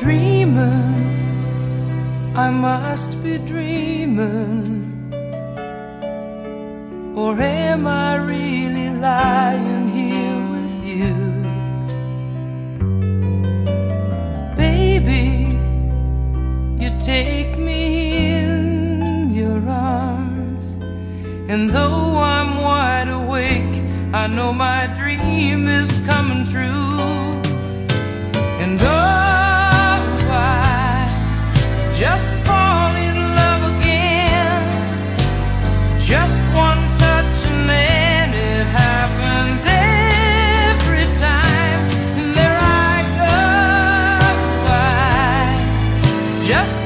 dreaming? I must be dreaming. Or am I really lying here with you? Baby, you take me in your arms, and though I'm wide awake, I know my dream is coming true. And oh, I just fall in love again. Just one touch and then it happens every time. And there I go, I just